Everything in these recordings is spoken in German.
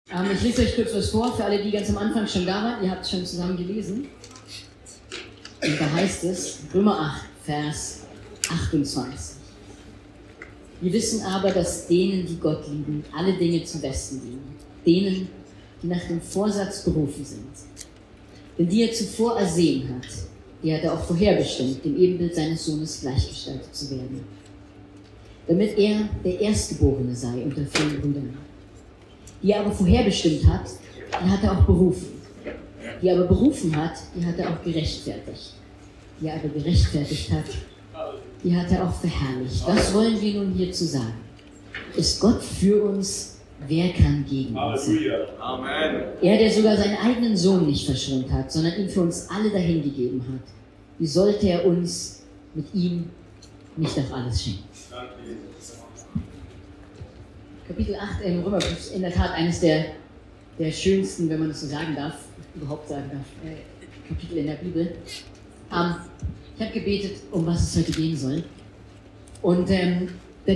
Ich lese euch kurz was vor, für alle, die ganz am Anfang schon da waren. Ihr habt es schon zusammen gelesen. Und da heißt es, Römer 8, Vers 28. Wir wissen aber, dass denen, die Gott lieben, alle Dinge zum Besten dienen. Denen, die nach dem Vorsatz berufen sind. Denn die er zuvor ersehen hat, die hat er auch vorherbestimmt, dem Ebenbild seines Sohnes gleichgestaltet zu werden. Damit er der Erstgeborene sei unter vielen Brüdern. Die er aber vorherbestimmt hat, die hat er auch berufen. Die er aber berufen hat, die hat er auch gerechtfertigt. Die er aber gerechtfertigt hat, die hat er auch verherrlicht. Was wollen wir nun hierzu sagen? Ist Gott für uns, wer kann gegen uns sein? Amen. Er, der sogar seinen eigenen Sohn nicht verschont hat, sondern ihn für uns alle dahingegeben hat. Wie sollte er uns mit ihm nicht auch alles schenken? Kapitel 8 im Römerbrief ist in der Tat eines der schönsten, wenn man das so sagen darf, überhaupt sagen darf, Kapitel in der Bibel. Ich habe gebetet, um was es heute gehen soll. Und dann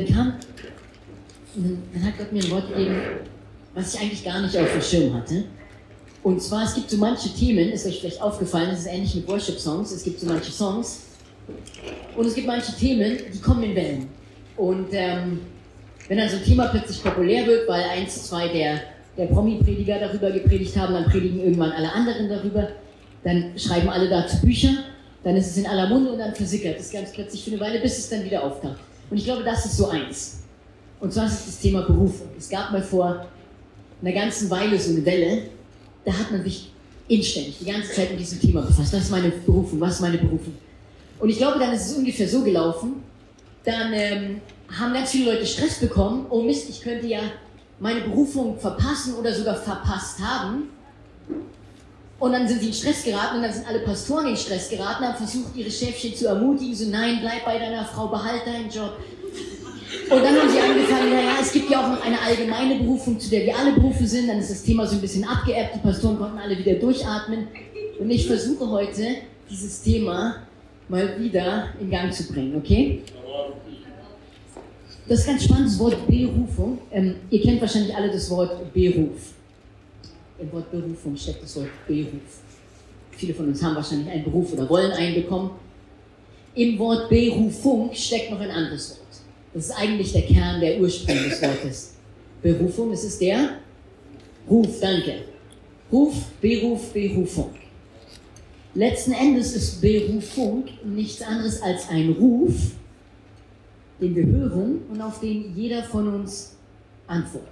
hat Gott mir ein Wort gegeben, was ich eigentlich gar nicht auf dem Schirm hatte. Und zwar, es gibt so manche Themen, ist euch vielleicht aufgefallen, das ist ähnlich mit Worship-Songs, es gibt so manche Songs und es gibt manche Themen, die kommen in Wellen. Und wenn dann so ein Thema plötzlich populär wird, weil 1, 2 der Promi-Prediger darüber gepredigt haben, dann predigen irgendwann alle anderen darüber, dann schreiben alle dazu Bücher, dann ist es in aller Munde und dann versickert es ganz plötzlich für eine Weile, bis es dann wieder auftaucht. Und ich glaube, das ist so eins. Und zwar ist es das Thema Berufung. Es gab mal vor einer ganzen Weile so eine Welle, da hat man sich inständig die ganze Zeit mit diesem Thema befasst. Was ist meine Berufung? Was ist meine Berufung? Und ich glaube, dann ist es ungefähr so gelaufen, dann haben ganz viele Leute Stress bekommen. Oh Mist, ich könnte ja meine Berufung verpassen oder sogar verpasst haben. Und dann sind sie in Stress geraten und dann sind alle Pastoren in Stress geraten, haben versucht, ihre Chefchen zu ermutigen, so nein, bleib bei deiner Frau, behalt deinen Job. Und dann haben sie angefangen, naja, es gibt ja auch noch eine allgemeine Berufung, zu der wir alle berufen sind. Dann ist das Thema so ein bisschen abgeebbt, die Pastoren konnten alle wieder durchatmen. Und ich versuche heute, dieses Thema mal wieder in Gang zu bringen, okay? Das ist ganz spannend, das Wort Berufung. Ihr kennt wahrscheinlich alle das Wort Beruf. Im Wort Berufung steckt das Wort Beruf. Viele von uns haben wahrscheinlich einen Beruf oder wollen einen bekommen. Im Wort Berufung steckt noch ein anderes Wort. Das ist eigentlich der Kern, der Ursprung des Wortes. Berufung, es ist der Ruf, danke. Ruf, Beruf, Berufung. Letzten Endes ist Berufung nichts anderes als ein Ruf, den wir hören und auf den jeder von uns antwortet.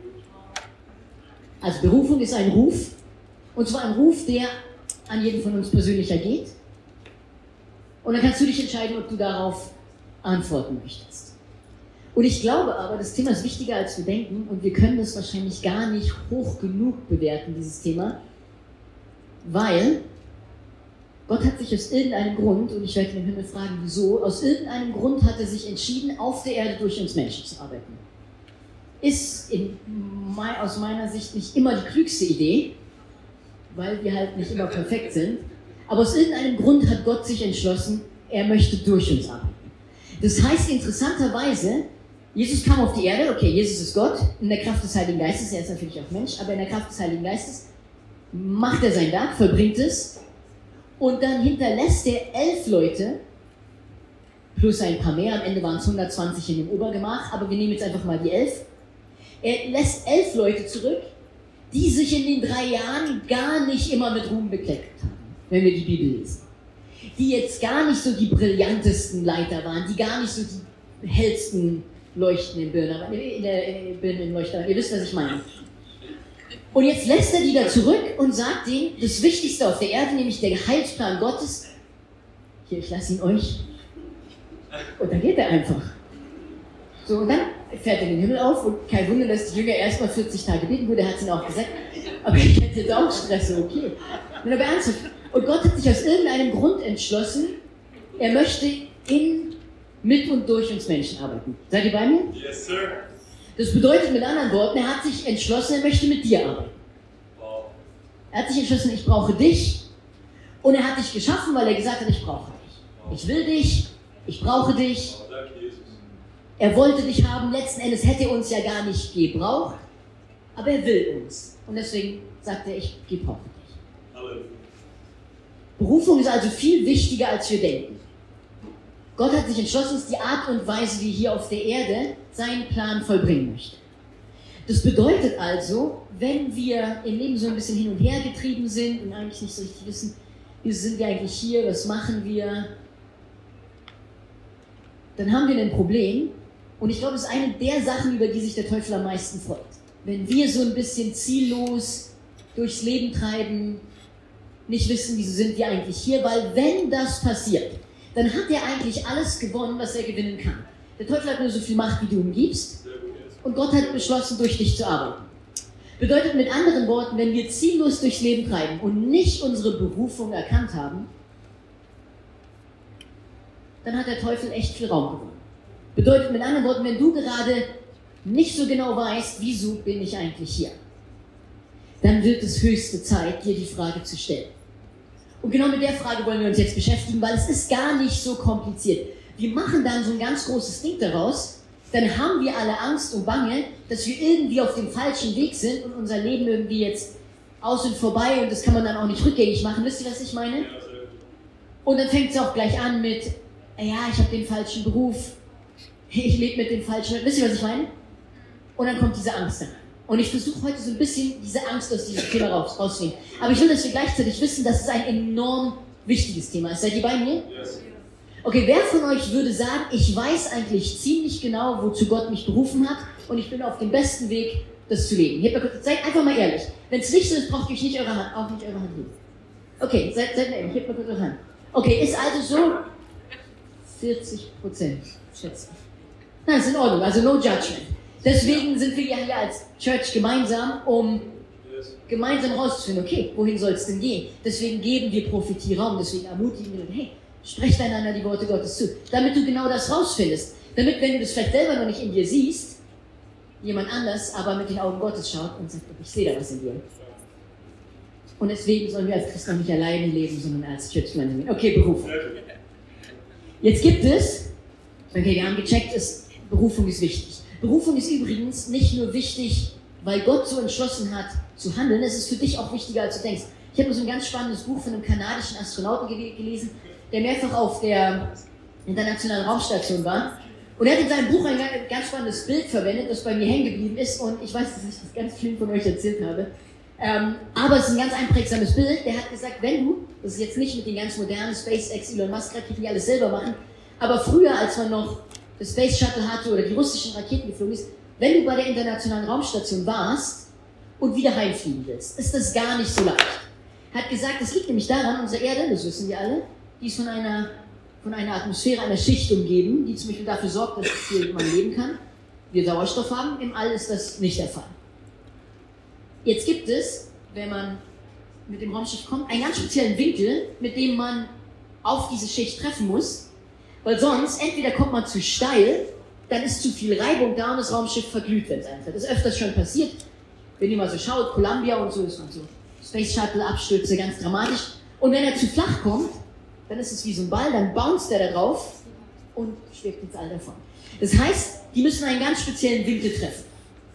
Also Berufung ist ein Ruf, und zwar ein Ruf, der an jeden von uns persönlich ergeht. Und dann kannst du dich entscheiden, ob du darauf antworten möchtest. Und ich glaube aber, das Thema ist wichtiger, als wir denken, und wir können das wahrscheinlich gar nicht hoch genug bewerten, dieses Thema, weil Gott hat sich aus irgendeinem Grund, und ich werde den Himmel fragen, wieso, aus irgendeinem Grund hat er sich entschieden, auf der Erde durch uns Menschen zu arbeiten. Ist aus meiner Sicht nicht immer die klügste Idee, weil wir halt nicht immer perfekt sind, aber aus irgendeinem Grund hat Gott sich entschlossen, er möchte durch uns arbeiten. Das heißt interessanterweise, Jesus kam auf die Erde, okay, Jesus ist Gott, in der Kraft des Heiligen Geistes, er ist natürlich auch Mensch, aber in der Kraft des Heiligen Geistes macht er sein Werk, vollbringt es, und dann hinterlässt er 11 Leute, plus ein paar mehr, am Ende waren es 120 in dem Obergemach, aber wir nehmen jetzt einfach mal die 11. Er lässt 11 Leute zurück, die sich in den 3 Jahren gar nicht immer mit Ruhm bekleckt haben, wenn wir die Bibel lesen. Die jetzt gar nicht so die brillantesten Leiter waren, die gar nicht so die hellsten leuchtenden Birnen waren. Ihr wisst, was ich meine. Und jetzt lässt er die da zurück und sagt denen, das Wichtigste auf der Erde, nämlich der Heilsplan Gottes, hier, ich lasse ihn euch. Und dann geht er einfach. So, und dann fährt er den Himmel auf und kein Wunder, dass die Jünger erstmal 40 Tage beten. Gut, er hat es ihnen auch gesagt, aber ich hätte jetzt auch Stress, okay. Und aber ernsthaft. Und Gott hat sich aus irgendeinem Grund entschlossen, er möchte mit und durch uns Menschen arbeiten. Seid ihr bei mir? Yes, sir. Das bedeutet mit anderen Worten, er hat sich entschlossen, er möchte mit dir arbeiten. Wow. Er hat sich entschlossen, ich brauche dich. Und er hat dich geschaffen, weil er gesagt hat, ich brauche dich. Ich will dich, ich brauche dich. Oh, danke, Jesus. Er wollte dich haben, letzten Endes hätte er uns ja gar nicht gebraucht. aber er will uns. Und deswegen sagt er, ich gebrauche dich. Berufung ist also viel wichtiger, als wir denken. Gott hat sich entschlossen, es ist die Art und Weise, wie er hier auf der Erde seinen Plan vollbringen möchte. Das bedeutet also, wenn wir im Leben so ein bisschen hin und her getrieben sind und eigentlich nicht so richtig wissen, wie sind wir eigentlich hier, was machen wir, dann haben wir ein Problem. Und ich glaube, es ist eine der Sachen, über die sich der Teufel am meisten freut. Wenn wir so ein bisschen ziellos durchs Leben treiben, nicht wissen, wieso sind wir eigentlich hier, weil wenn das passiert, dann hat er eigentlich alles gewonnen, was er gewinnen kann. Der Teufel hat nur so viel Macht, wie du ihm gibst, und Gott hat beschlossen, durch dich zu arbeiten. Bedeutet mit anderen Worten, wenn wir ziellos durchs Leben treiben und nicht unsere Berufung erkannt haben, dann hat der Teufel echt viel Raum gewonnen. Bedeutet mit anderen Worten, wenn du gerade nicht so genau weißt, wieso bin ich eigentlich hier, dann wird es höchste Zeit, dir die Frage zu stellen. Und genau mit der Frage wollen wir uns jetzt beschäftigen, weil es ist gar nicht so kompliziert. Wir machen dann so ein ganz großes Ding daraus, dann haben wir alle Angst und Bange, dass wir irgendwie auf dem falschen Weg sind und unser Leben irgendwie jetzt aus und vorbei und das kann man dann auch nicht rückgängig machen. Wisst ihr, was ich meine? Und dann fängt es auch gleich an mit, ja, ich habe den falschen Beruf, ich lebe mit dem falschen, wisst ihr, was ich meine? Und dann kommt diese Angst rein. Und ich versuche heute so ein bisschen diese Angst aus diesem Thema rauszunehmen. Aber ich will, dass wir gleichzeitig wissen, dass es ein enorm wichtiges Thema ist. Seid ihr bei mir? Yes. Okay, wer von euch würde sagen, ich weiß eigentlich ziemlich genau, wozu Gott mich berufen hat und ich bin auf dem besten Weg, das zu leben? Seid einfach mal ehrlich. Wenn es nicht so ist, braucht ihr nicht eure Hand, auch nicht eure Hand heben. Okay, seid mal ehrlich, hebt mal kurz eure Hand. Okay, ist also so 40%, schätze ich. Nein, ist in Ordnung, also no judgment. Deswegen sind wir ja hier als Church gemeinsam, um gemeinsam rauszufinden, okay, wohin soll es denn gehen? Deswegen geben wir Prophetie Raum, deswegen ermutigen wir, hey, sprecht einander die Worte Gottes zu, damit du genau das rausfindest. Damit, wenn du das vielleicht selber noch nicht in dir siehst, jemand anders aber mit den Augen Gottes schaut und sagt, ich sehe da was in dir. Und deswegen sollen wir als Christen nicht alleine leben, sondern als Church gemeinsam. Okay, Berufung. Jetzt gibt es, okay, wir haben gecheckt, Berufung ist wichtig. Berufung ist übrigens nicht nur wichtig, weil Gott so entschlossen hat zu handeln, es ist für dich auch wichtiger, als du denkst. Ich habe so ein ganz spannendes Buch von einem kanadischen Astronauten gelesen, der mehrfach auf der internationalen Raumstation war. Und er hat in seinem Buch ein ganz spannendes Bild verwendet, das bei mir hängen geblieben ist. Und ich weiß, dass ich das ganz vielen von euch erzählt habe. Aber es ist ein ganz einprägsames Bild. Der hat gesagt, wenn du, das ist jetzt nicht mit den ganz modernen SpaceX, Elon Musk Raketen, die alles selber machen, aber früher, als man noch das Space Shuttle hatte oder die russischen Raketen geflogen ist, wenn du bei der internationalen Raumstation warst und wieder heimfliegen willst, ist das gar nicht so leicht. Er hat gesagt, das liegt nämlich daran, unsere Erde, das wissen wir alle, die ist von einer Atmosphäre, einer Schicht umgeben, die zum Beispiel dafür sorgt, dass hier man leben kann. Wir Sauerstoff haben, im All ist das nicht der Fall. Jetzt gibt es, wenn man mit dem Raumschiff kommt, einen ganz speziellen Winkel, mit dem man auf diese Schicht treffen muss, weil sonst, entweder kommt man zu steil, dann ist zu viel Reibung da und das Raumschiff verglüht, wenn es einfällt. Das ist öfters schon passiert, wenn ihr mal so schaut, Columbia und so, ist man so Space Shuttle Abstürze, ganz dramatisch. Und wenn er zu flach kommt, dann ist es wie so ein Ball, dann bounced er da drauf und schwebt ins All davon. Das heißt, die müssen einen ganz speziellen Winkel treffen.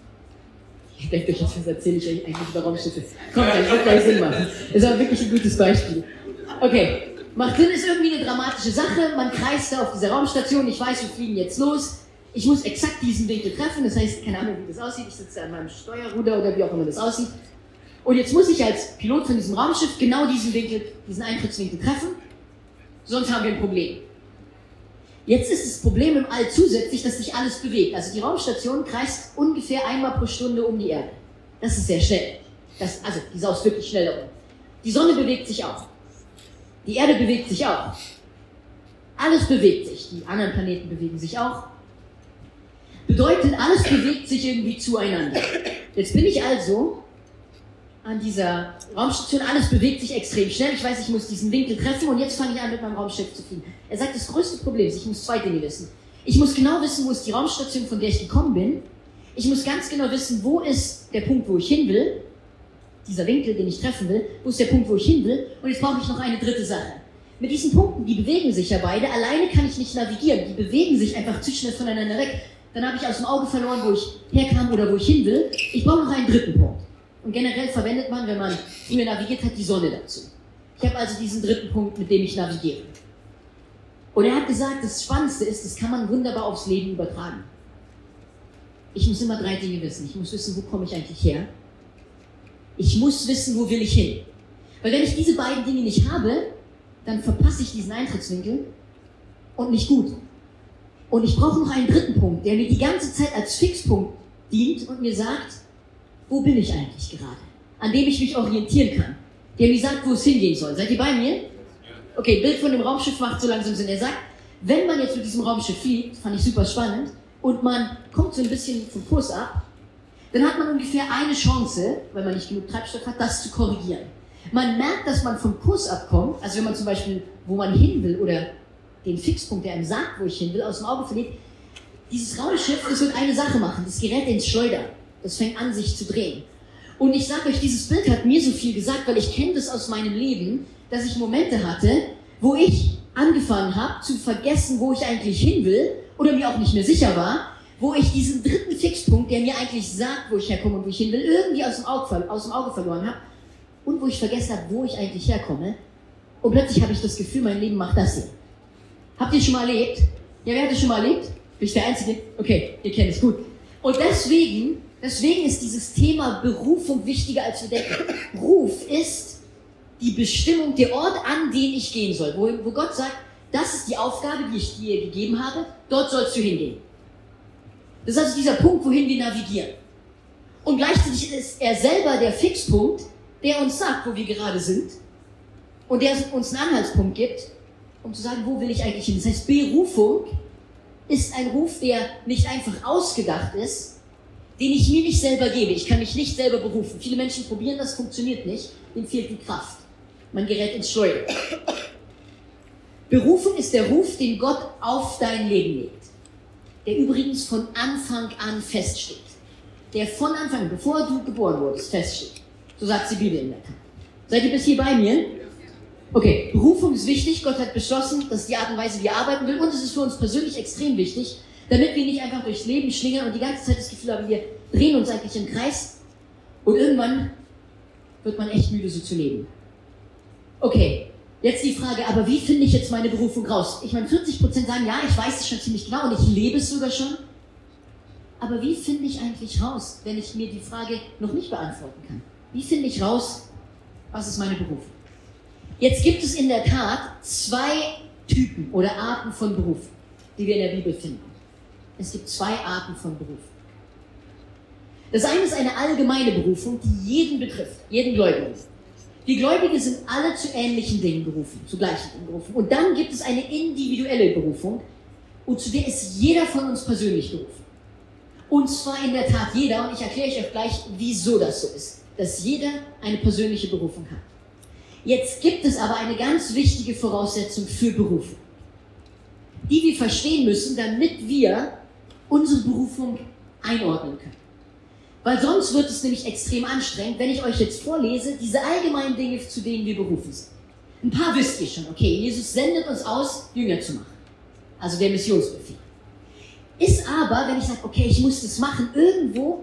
Ich denke euch, das erzähle ich euch eigentlich über Raumschiffe. Kommt, das wird gleich Sinn machen. Das ist aber wirklich ein gutes Beispiel. Okay, macht Sinn, ist irgendwie eine dramatische Sache. Man kreist da auf dieser Raumstation. Ich weiß, wir fliegen jetzt los. Ich muss exakt diesen Winkel treffen. Das heißt, keine Ahnung, wie das aussieht. Ich sitze an meinem Steuerruder oder wie auch immer das aussieht. Und jetzt muss ich als Pilot von diesem Raumschiff genau diesen Winkel, diesen Eintrittswinkel treffen. Sonst haben wir ein Problem. Jetzt ist das Problem im All zusätzlich, dass sich alles bewegt. Also die Raumstation kreist ungefähr einmal pro Stunde um die Erde. Das ist sehr schnell. Also die saust wirklich schnell um. Die Sonne bewegt sich auch. Die Erde bewegt sich auch. Alles bewegt sich. Die anderen Planeten bewegen sich auch. Bedeutet, alles bewegt sich irgendwie zueinander. Jetzt bin ich also an dieser Raumstation, alles bewegt sich extrem schnell. Ich weiß, ich muss diesen Winkel treffen und jetzt fange ich an, mit meinem Raumschiff zu fliegen. Er sagt, das größte Problem ist, ich muss zwei Dinge wissen. Ich muss genau wissen, wo ist die Raumstation, von der ich gekommen bin. Ich muss ganz genau wissen, wo ist der Punkt, wo ich hin will. Dieser Winkel, den ich treffen will. Wo ist der Punkt, wo ich hin will? Und jetzt brauche ich noch eine dritte Sache. Mit diesen Punkten, die bewegen sich ja beide. Alleine kann ich nicht navigieren. Die bewegen sich einfach zu schnell voneinander weg. dann habe ich aus dem Auge verloren, wo ich herkam oder wo ich hin will. Ich brauche noch einen dritten Punkt. Und generell verwendet man, wenn man früher navigiert hat, die Sonne dazu. Ich habe also diesen dritten Punkt, mit dem ich navigiere. Und er hat gesagt, das Spannendste ist, das kann man wunderbar aufs Leben übertragen. Ich muss immer 3 Dinge wissen. Ich muss wissen, wo komme ich eigentlich her? Ich muss wissen, wo will ich hin? Weil wenn ich diese beiden Dinge nicht habe, dann verpasse ich diesen Eintrittswinkel und nicht gut. Und ich brauche noch einen dritten Punkt, der mir die ganze Zeit als Fixpunkt dient und mir sagt, wo bin ich eigentlich gerade? An dem ich mich orientieren kann. Der mir sagt, wo es hingehen soll. Seid ihr bei mir? Okay, Bild von dem Raumschiff macht so langsam Sinn. Er sagt, wenn man jetzt mit diesem Raumschiff fliegt, fand ich super spannend, und man kommt so ein bisschen vom Kurs ab, dann hat man ungefähr eine Chance, weil man nicht genug Treibstoff hat, das zu korrigieren. Man merkt, dass man vom Kurs abkommt, also wenn man zum Beispiel, wo man hin will, oder den Fixpunkt, der einem sagt, wo ich hin will, aus dem Auge verliert, dieses Raumschiff, das wird eine Sache machen, das gerät ins Schleudern. Das fängt an, sich zu drehen. Und ich sage euch, dieses Bild hat mir so viel gesagt, weil ich kenne das aus meinem Leben, dass ich Momente hatte, wo ich angefangen habe zu vergessen, wo ich eigentlich hin will, oder mir auch nicht mehr sicher war, wo ich diesen dritten Fixpunkt, der mir eigentlich sagt, wo ich herkomme und wo ich hin will, irgendwie aus dem Auge verloren habe und wo ich vergessen habe, wo ich eigentlich herkomme. Und plötzlich habe ich das Gefühl, mein Leben macht das hier. Habt ihr schon mal erlebt? Ja, wer hat das schon mal erlebt? Bin ich der Einzige? Okay, ihr kennt es gut. Und deswegen ist dieses Thema Berufung wichtiger, als wir denken. Ruf ist die Bestimmung, der Ort, an den ich gehen soll. Wo Gott sagt, das ist die Aufgabe, die ich dir gegeben habe, dort sollst du hingehen. Das ist also dieser Punkt, wohin wir navigieren. Und gleichzeitig ist er selber der Fixpunkt, der uns sagt, wo wir gerade sind und der uns einen Anhaltspunkt gibt, um zu sagen, wo will ich eigentlich hin. Das heißt, Berufung ist ein Ruf, der nicht einfach ausgedacht ist, den ich mir nicht selber gebe. Ich kann mich nicht selber berufen. Viele Menschen probieren das, funktioniert nicht, denen fehlt die Kraft. Man gerät ins Schleudern. Berufung ist der Ruf, den Gott auf dein Leben legt, der übrigens von Anfang an feststeht. Der von Anfang an, bevor du geboren wurdest, feststeht. So sagt die Bibel in der Tat. Seid ihr bis hier bei mir? Okay, Berufung ist wichtig. Gott hat beschlossen, das ist die Art und Weise, wie er arbeiten will. Und es ist für uns persönlich extrem wichtig, damit wir nicht einfach durchs Leben schlingern und die ganze Zeit das Gefühl haben, wir drehen uns eigentlich im Kreis. Und irgendwann wird man echt müde, so zu leben. Okay, jetzt die Frage, aber wie finde ich jetzt meine Berufung raus? Ich meine, 40% sagen, ja, ich weiß es schon ziemlich genau und ich lebe es sogar schon. Aber wie finde ich eigentlich raus, wenn ich mir die Frage noch nicht beantworten kann? Wie finde ich raus, was ist meine Berufung? Jetzt gibt es in der Tat 2 Typen oder Arten von Berufung, die wir in der Bibel finden. Es gibt 2 Arten von Berufung. Das eine ist eine allgemeine Berufung, die jeden betrifft, jeden Gläubigen. Die Gläubigen sind alle zu ähnlichen Dingen berufen, zu gleichen Dingen berufen. Und dann gibt es eine individuelle Berufung, und zu der ist jeder von uns persönlich berufen. Und zwar in der Tat jeder, und ich erkläre euch gleich, wieso das so ist, dass jeder eine persönliche Berufung hat. Jetzt gibt es aber eine ganz wichtige Voraussetzung für Berufung, die wir verstehen müssen, damit wir unsere Berufung einordnen können. Weil sonst wird es nämlich extrem anstrengend, wenn ich euch jetzt vorlese, diese allgemeinen Dinge, zu denen wir berufen sind. Ein paar wisst ihr schon, okay, Jesus sendet uns aus, Jünger zu machen. Also der Missionsbefehl. Ist aber, wenn ich sage, okay, ich muss das machen, irgendwo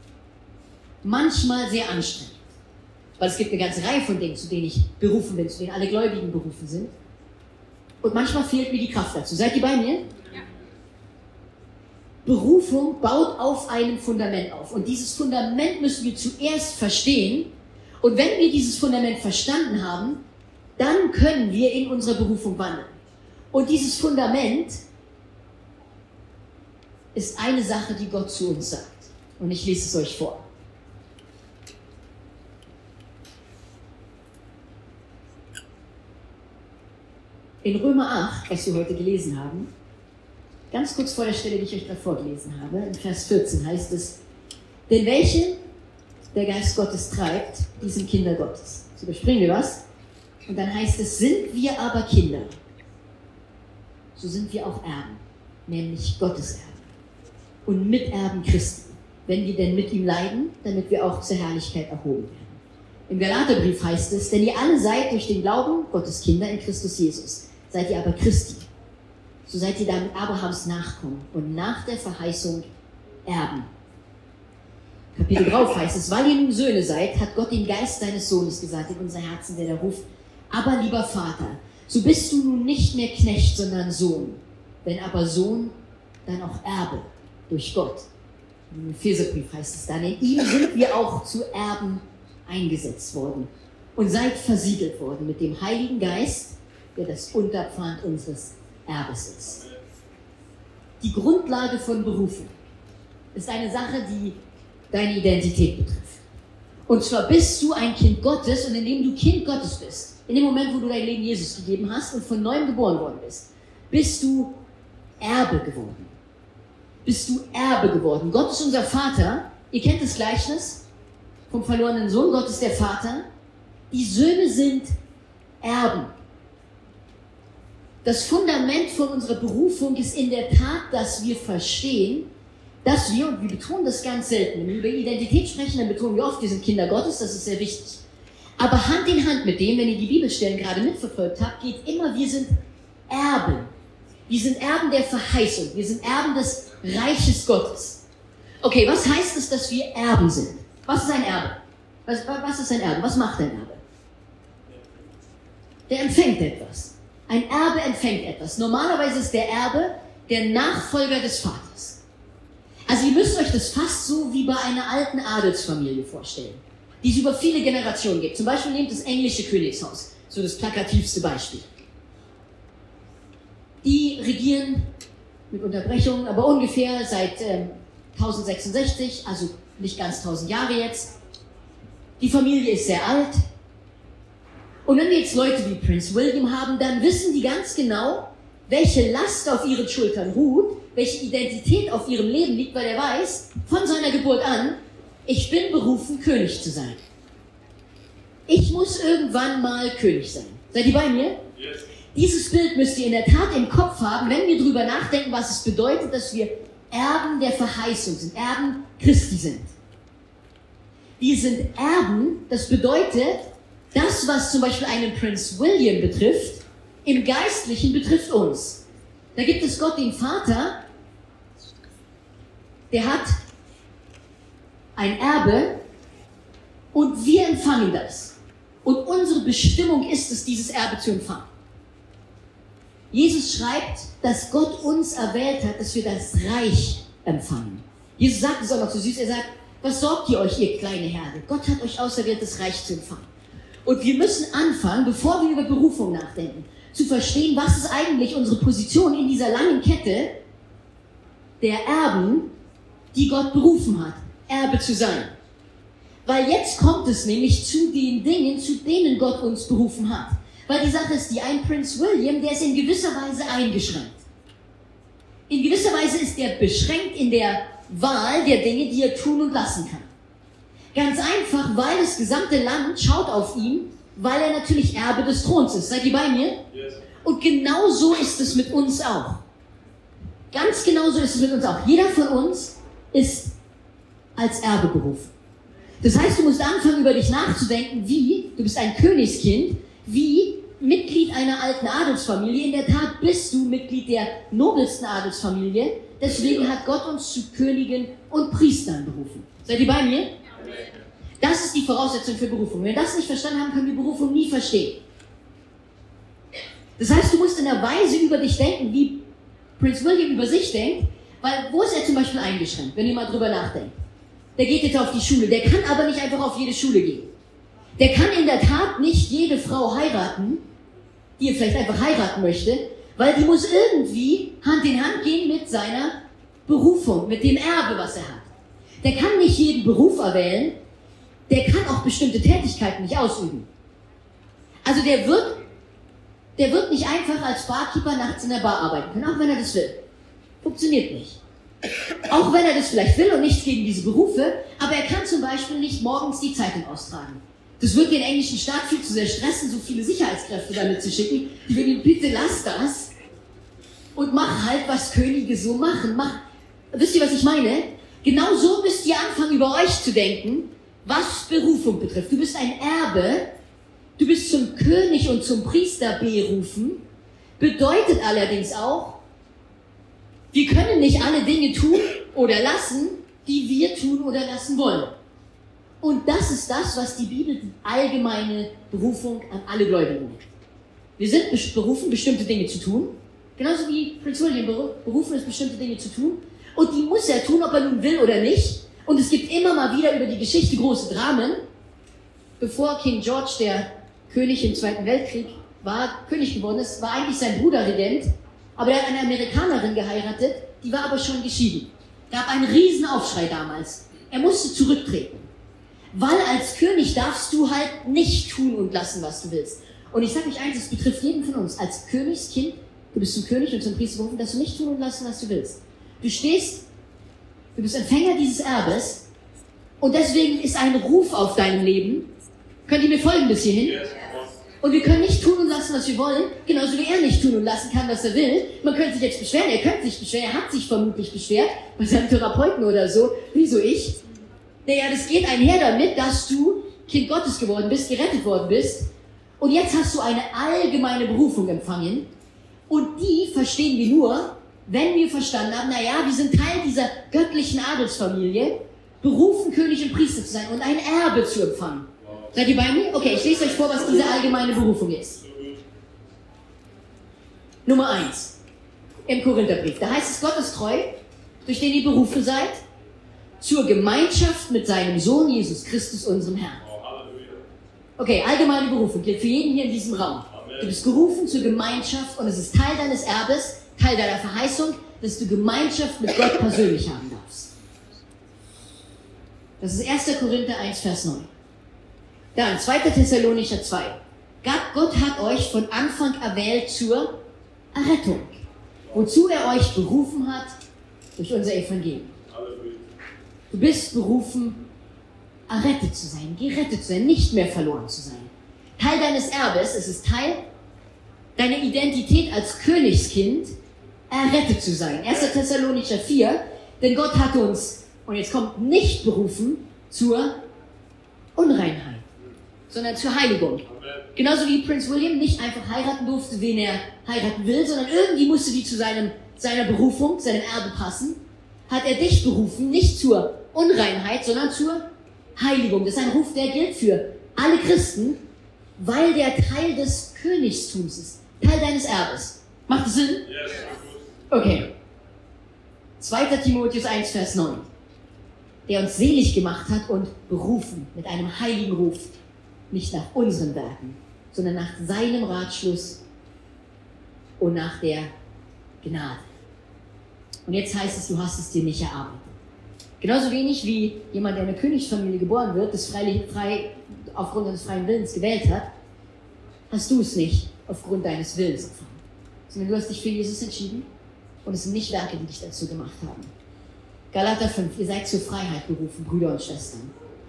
manchmal sehr anstrengend. Weil es gibt eine ganze Reihe von Dingen, zu denen ich berufen bin, zu denen alle Gläubigen berufen sind. Und manchmal fehlt mir die Kraft dazu. Seid ihr bei mir? Ja. Berufung baut auf einem Fundament auf. Und dieses Fundament müssen wir zuerst verstehen. Und wenn wir dieses Fundament verstanden haben, dann können wir in unserer Berufung wandeln. Und dieses Fundament ist eine Sache, die Gott zu uns sagt. Und ich lese es euch vor. In Römer 8, was wir heute gelesen haben, ganz kurz vor der Stelle, die ich euch gerade vorgelesen habe, in Vers 14 heißt es, denn welche der Geist Gottes treibt, die sind Kinder Gottes. So überspringen wir was. Und dann heißt es, sind wir aber Kinder, so sind wir auch Erben, nämlich Gottes Erben und Miterben Christi, wenn wir denn mit ihm leiden, damit wir auch zur Herrlichkeit erhoben werden. Im Galaterbrief heißt es, denn ihr alle seid durch den Glauben Gottes Kinder in Christus Jesus, seid ihr aber Christi. so seid ihr damit Abrahams Nachkommen und nach der Verheißung Erben. Kapitel drauf heißt es, weil ihr nun Söhne seid, hat Gott den Geist seines Sohnes gesandt in unser Herzen, der da ruft, aber lieber Vater, so bist du nun nicht mehr Knecht, sondern Sohn. Wenn aber Sohn, dann auch Erbe durch Gott. Im Epheserbrief heißt es dann, in ihm sind wir auch zu Erben eingesetzt worden und seid versiegelt worden mit dem Heiligen Geist, der das Unterpfand unseres Erbes ist. Die Grundlage von Berufung ist eine Sache, die deine Identität betrifft. Und zwar bist du ein Kind Gottes und indem du Kind Gottes bist, in dem Moment, wo du dein Leben Jesus gegeben hast und von neuem geboren worden bist, bist du Erbe geworden. Bist du Erbe geworden. Gott ist unser Vater. Ihr kennt das Gleichnis vom verlorenen Sohn. Gott ist der Vater. Die Söhne sind Erben. Das Fundament von unserer Berufung ist in der Tat, dass wir verstehen, dass wir, und wir betonen das ganz selten, wenn wir über Identität sprechen, dann betonen wir oft, wir sind Kinder Gottes, das ist sehr wichtig. Aber Hand in Hand mit dem, wenn ihr die Bibelstellen gerade mitverfolgt habt, geht immer, wir sind Erben. Wir sind Erben der Verheißung, wir sind Erben des Reiches Gottes. Okay, was heißt es, dass wir Erben sind? Was ist ein Erbe? Was ist ein Erbe? Was macht ein Erbe? Der empfängt etwas. Ein Erbe empfängt etwas. Normalerweise ist der Erbe der Nachfolger des Vaters. Also ihr müsst euch das fast so wie bei einer alten Adelsfamilie vorstellen, die es über viele Generationen gibt. Zum Beispiel nehmt das englische Königshaus, so das plakativste Beispiel. Die regieren mit Unterbrechungen, aber ungefähr seit 1066, also nicht ganz 1000 Jahre jetzt. Die Familie ist sehr alt. Und wenn wir jetzt Leute wie Prinz William haben, dann wissen die ganz genau, welche Last auf ihren Schultern ruht, welche Identität auf ihrem Leben liegt, weil er weiß, von seiner Geburt an, ich bin berufen, König zu sein. Ich muss irgendwann mal König sein. Seid ihr bei mir? Yes. Dieses Bild müsst ihr in der Tat im Kopf haben, wenn wir darüber nachdenken, was es bedeutet, dass wir Erben der Verheißung sind, Erben Christi sind. Wir sind Erben, das bedeutet, das, was zum Beispiel einen Prinz William betrifft, im Geistlichen betrifft uns. Da gibt es Gott, den Vater, der hat ein Erbe und wir empfangen das. Und unsere Bestimmung ist es, dieses Erbe zu empfangen. Jesus schreibt, dass Gott uns erwählt hat, dass wir das Reich empfangen. Jesus sagt es auch noch so süß, er sagt, was sorgt ihr euch, ihr kleine Herde? Gott hat euch auserwählt, das Reich zu empfangen. Und wir müssen anfangen, bevor wir über Berufung nachdenken, zu verstehen, was ist eigentlich unsere Position in dieser langen Kette der Erben, die Gott berufen hat, Erbe zu sein. Weil jetzt kommt es nämlich zu den Dingen, zu denen Gott uns berufen hat. Weil die Sache ist, ein Prinz William, der ist in gewisser Weise eingeschränkt. In gewisser Weise ist er beschränkt in der Wahl der Dinge, die er tun und lassen kann. Ganz einfach, weil das gesamte Land schaut auf ihn, weil er natürlich Erbe des Throns ist. Seid ihr bei mir? Yes. Und genau so ist es mit uns auch. Ganz genau so ist es mit uns auch. Jeder von uns ist als Erbe berufen. Das heißt, du musst anfangen, über dich nachzudenken, du bist ein Königskind, wie Mitglied einer alten Adelsfamilie. In der Tat bist du Mitglied der nobelsten Adelsfamilie. Deswegen hat Gott uns zu Königen und Priestern berufen. Seid ihr bei mir? Das ist die Voraussetzung für Berufung. Wenn wir das nicht verstanden haben, können wir Berufung nie verstehen. Das heißt, du musst in der Weise über dich denken, wie Prinz William über sich denkt, weil wo ist er zum Beispiel eingeschränkt, wenn ihr mal drüber nachdenkt? Der geht jetzt auf die Schule, der kann aber nicht einfach auf jede Schule gehen. Der kann in der Tat nicht jede Frau heiraten, die er vielleicht einfach heiraten möchte, weil die muss irgendwie Hand in Hand gehen mit seiner Berufung, mit dem Erbe, was er hat. Der kann nicht jeden Beruf erwählen, der kann auch bestimmte Tätigkeiten nicht ausüben. Also der wird nicht einfach als Barkeeper nachts in der Bar arbeiten können, auch wenn er das will. Funktioniert nicht. Auch wenn er das vielleicht will und nichts gegen diese Berufe, aber er kann zum Beispiel nicht morgens die Zeitung austragen. Das wird den englischen Staat viel zu sehr stressen, so viele Sicherheitskräfte damit zu schicken. Die würden ihm, bitte lass das und mach halt, was Könige so machen. Wisst ihr, was ich meine? Genau so müsst ihr anfangen, über euch zu denken, was Berufung betrifft. Du bist ein Erbe, du bist zum König und zum Priester berufen, bedeutet allerdings auch, Wir können nicht alle Dinge tun oder lassen, die wir tun oder lassen wollen. Und das ist das, was die Bibel die allgemeine Berufung an alle Gläubigen nennt. Wir sind berufen, bestimmte Dinge zu tun, genauso wie Prince William berufen ist, bestimmte Dinge zu tun. Und die muss er tun, ob er nun will oder nicht. Und es gibt immer mal wieder über die Geschichte große Dramen. Bevor King George, der König im Zweiten Weltkrieg war, König geworden ist, war eigentlich sein Bruder Regent. Aber er hat eine Amerikanerin geheiratet, die war aber schon geschieden. Gab einen riesen Aufschrei damals. Er musste zurücktreten. Weil als König darfst du halt nicht tun und lassen, was du willst. Und ich sage euch eins, es betrifft jeden von uns. Als Königskind, du bist zum König und zum Priester berufen, dass du nicht tun und lassen, was du willst. Du bist Empfänger dieses Erbes und deswegen ist ein Ruf auf deinem Leben. Könnt ihr mir folgen bis hierhin? Und wir können nicht tun und lassen, was wir wollen, genauso wie er nicht tun und lassen kann, was er will. Man könnte sich jetzt beschweren, er könnte sich beschweren, er hat sich vermutlich beschwert, bei seinem Therapeuten oder so, wieso ich? Naja, das geht einher damit, dass du Kind Gottes geworden bist, gerettet worden bist und jetzt hast du eine allgemeine Berufung empfangen und die verstehen wir nur, wenn wir verstanden haben, naja, wir sind Teil dieser göttlichen Adelsfamilie, berufen, König und Priester zu sein und ein Erbe zu empfangen. Seid ihr bei mir? Okay, ich lese euch vor, was diese allgemeine Berufung ist. Nummer 1 im Korintherbrief. Da heißt es, Gott ist treu, durch den ihr berufen seid, zur Gemeinschaft mit seinem Sohn Jesus Christus, unserem Herrn. Okay, allgemeine Berufung gilt für jeden hier in diesem Raum. Du bist gerufen zur Gemeinschaft und es ist Teil deines Erbes, Teil deiner Verheißung, dass du Gemeinschaft mit Gott persönlich haben darfst. Das ist 1. Korinther 1, Vers 9. Dann 2. Thessalonicher 2. Gott hat euch von Anfang erwählt zur Errettung, wozu er euch berufen hat durch unser Evangelium. Du bist berufen, errettet zu sein, gerettet zu sein, nicht mehr verloren zu sein. Teil deines Erbes, es ist Teil deiner Identität als Königskind, errettet zu sein. 1. Thessalonicher 4, denn Gott hat uns, und jetzt kommt, nicht berufen zur Unreinheit, sondern zur Heiligung. Genauso wie Prince William nicht einfach heiraten durfte, wen er heiraten will, sondern irgendwie musste die zu seiner Berufung, seinem Erbe passen, hat er dich berufen, nicht zur Unreinheit, sondern zur Heiligung. Das ist ein Ruf, der gilt für alle Christen, weil der Teil des Königstums ist, Teil deines Erbes. Macht das Sinn? Okay. 2. Timotheus 1, Vers 9. Der uns selig gemacht hat und berufen mit einem heiligen Ruf, nicht nach unseren Werken, sondern nach seinem Ratschluss und nach der Gnade. Und jetzt heißt es, du hast es dir nicht erarbeitet. Genauso wenig wie jemand, der in einer Königsfamilie geboren wird, das aufgrund seines freien Willens gewählt hat, hast du es nicht aufgrund deines Willens erfahren. Sondern du hast dich für Jesus entschieden und es sind nicht Werke, die dich dazu gemacht haben. Galater 5, ihr seid zur Freiheit berufen, Brüder und Schwestern.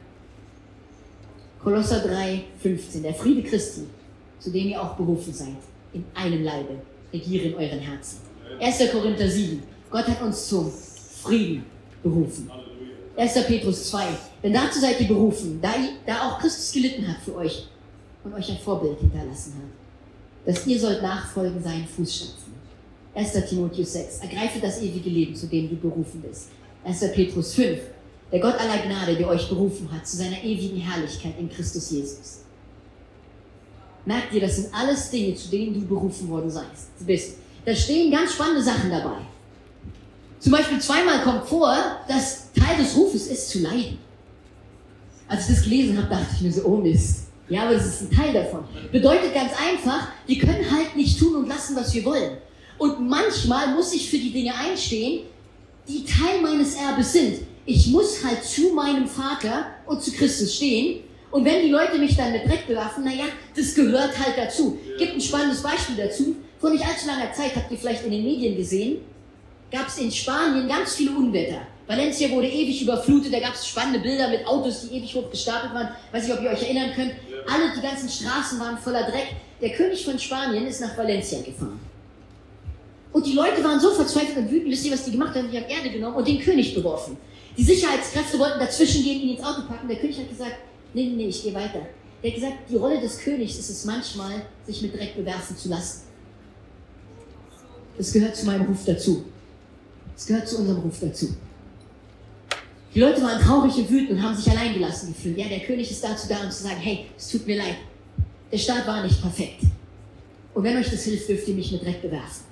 Kolosser 3, 15, der Friede Christi, zu dem ihr auch berufen seid, in einem Leibe, regiere in euren Herzen. 1. Korinther 7, Gott hat uns zum Frieden berufen. 1. Petrus 2, denn dazu seid ihr berufen, da auch Christus gelitten hat für euch und euch ein Vorbild hinterlassen hat, dass ihr sollt nachfolgen seinen Fußstapfen. 1. Timotheus 6, ergreife das ewige Leben, zu dem du berufen bist. 1. Petrus 5, der Gott aller Gnade, der euch berufen hat, zu seiner ewigen Herrlichkeit in Christus Jesus. Merkt ihr, das sind alles Dinge, zu denen du berufen worden bist. Da stehen ganz spannende Sachen dabei. Zum Beispiel zweimal kommt vor, dass Teil des Rufes ist, zu leiden. Als ich das gelesen habe, dachte ich mir so, oh Mist. Ja, aber das ist ein Teil davon. Bedeutet ganz einfach, wir können halt nicht tun und lassen, was wir wollen. Und manchmal muss ich für die Dinge einstehen, die Teil meines Erbes sind. Ich muss halt zu meinem Vater und zu Christus stehen. Und wenn die Leute mich dann mit Dreck bewerfen, naja, das gehört halt dazu. Gibt ein spannendes Beispiel dazu. Vor nicht allzu langer Zeit, habt ihr vielleicht in den Medien gesehen, gab es in Spanien ganz viele Unwetter. Valencia wurde ewig überflutet, da gab es spannende Bilder mit Autos, die ewig hoch gestapelt waren. Weiß nicht, ob ihr euch erinnern könnt. Die ganzen Straßen waren voller Dreck. Der König von Spanien ist nach Valencia gefahren. Und die Leute waren so verzweifelt und wütend, wisst ihr, was die gemacht haben? Die haben Erde genommen und den König beworfen. Die Sicherheitskräfte wollten dazwischen gehen, ihn ins Auto packen. Der König hat gesagt, nee, ich gehe weiter. Der hat gesagt, die Rolle des Königs ist es manchmal, sich mit Dreck bewerfen zu lassen. Das gehört zu meinem Ruf dazu. Es gehört zu unserem Ruf dazu. Die Leute waren traurig und wütend und haben sich allein gelassen gefühlt. Ja, der König ist dazu da, um zu sagen, hey, es tut mir leid. Der Staat war nicht perfekt. Und wenn euch das hilft, dürft ihr mich mit Dreck bewerfen.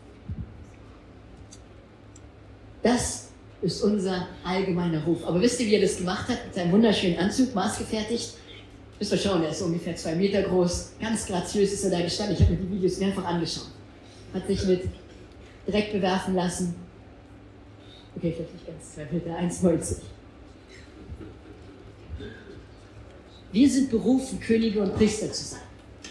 Das ist unser allgemeiner Ruf. Aber wisst ihr, wie er das gemacht hat? Mit seinem wunderschönen Anzug, maßgefertigt. Müsst ihr schauen, der ist ungefähr 2 Meter groß. Ganz graziös ist er da gestanden. Ich habe mir die Videos mehrfach angeschaut. Hat sich mit Dreck bewerfen lassen. Okay, vielleicht nicht ganz 2 Meter, 1,90. Wir sind berufen, Könige und Priester zu sein.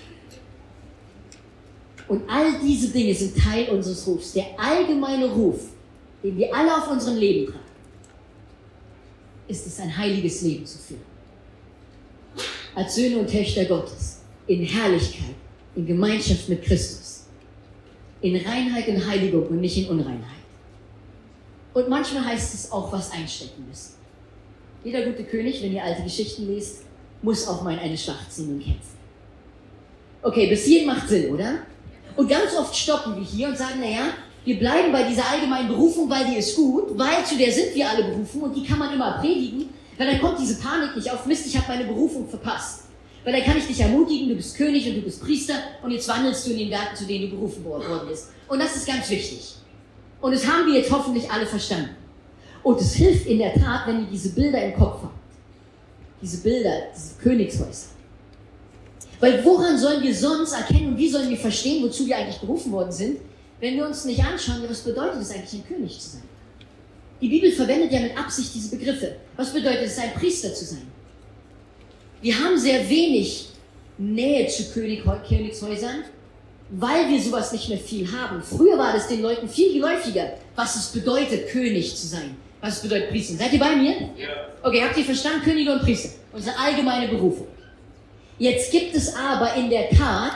Und all diese Dinge sind Teil unseres Rufs. Der allgemeine Ruf, den wir alle auf unserem Leben tragen, ist es, ein heiliges Leben zu führen. Als Söhne und Töchter Gottes, in Herrlichkeit, in Gemeinschaft mit Christus, in Reinheit und Heiligung und nicht in Unreinheit. Und manchmal heißt es auch, was einstecken müssen. Jeder gute König, wenn ihr alte Geschichten lest, muss auch mal in eine Schlacht ziehen und kämpfen. Okay, bis hierhin macht Sinn, oder? Und ganz oft stoppen wir hier und sagen, naja, wir bleiben bei dieser allgemeinen Berufung, weil die ist gut, weil zu der sind wir alle berufen und die kann man immer predigen, weil dann kommt diese Panik nicht auf, Mist, ich habe meine Berufung verpasst. Weil dann kann ich dich ermutigen, du bist König und du bist Priester und jetzt wandelst du in den Werken, zu denen du berufen worden bist. Und das ist ganz wichtig. Und das haben wir jetzt hoffentlich alle verstanden. Und es hilft in der Tat, wenn ihr diese Bilder im Kopf habt. Diese Bilder, diese Königshäuser. Weil woran sollen wir sonst erkennen und wie sollen wir verstehen, wozu wir eigentlich berufen worden sind, wenn wir uns nicht anschauen, was bedeutet es eigentlich, ein König zu sein? Die Bibel verwendet ja mit Absicht diese Begriffe. Was bedeutet es, ein Priester zu sein? Wir haben sehr wenig Nähe zu Königshäusern, weil wir sowas nicht mehr viel haben. Früher war das den Leuten viel geläufiger, was es bedeutet, König zu sein. Was es bedeutet, Priester. Seid ihr bei mir? Ja. Okay, habt ihr verstanden? Könige und Priester. Unsere allgemeine Berufung. Jetzt gibt es aber in der Tat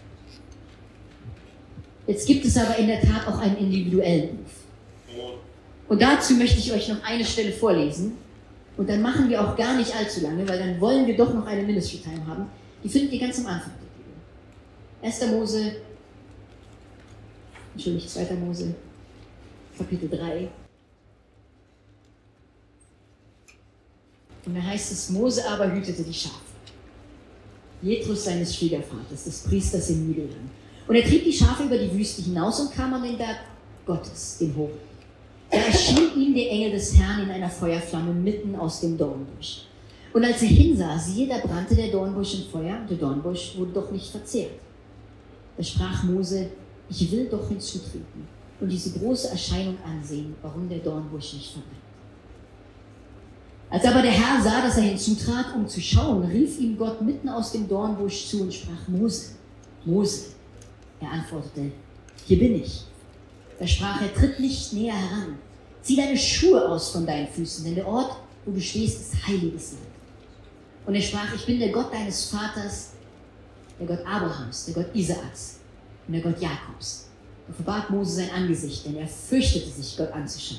auch einen individuellen Ruf. Und dazu möchte ich euch noch eine Stelle vorlesen. Und dann machen wir auch gar nicht allzu lange, weil dann wollen wir doch noch eine Ministry Time haben. Die findet ihr ganz am Anfang der Bibel. 2. Mose, Kapitel 3. Und da heißt es, Mose aber hütete die Schafe. Jethrus seines Schwiegervaters, des Priesters in Midian. Und er trieb die Schafe über die Wüste hinaus und kam an den Berg Gottes, den Horeb. Da erschien ihm der Engel des Herrn in einer Feuerflamme mitten aus dem Dornbusch. Und als er hinsah, siehe, da brannte der Dornbusch im Feuer, und der Dornbusch wurde doch nicht verzehrt. Da sprach Mose, ich will doch hinzutreten und diese große Erscheinung ansehen, warum der Dornbusch nicht verbrennt. Als aber der Herr sah, dass er hinzutrat, um zu schauen, rief ihm Gott mitten aus dem Dornbusch zu und sprach, Mose, Mose. Er antwortete, hier bin ich. Da sprach er, tritt nicht näher heran, zieh deine Schuhe aus von deinen Füßen, denn der Ort, wo du stehst, ist heiliges Land. Und er sprach, ich bin der Gott deines Vaters, der Gott Abrahams, der Gott Isaaks und der Gott Jakobs. Da verbarg Mose sein Angesicht, denn er fürchtete sich, Gott anzuschauen.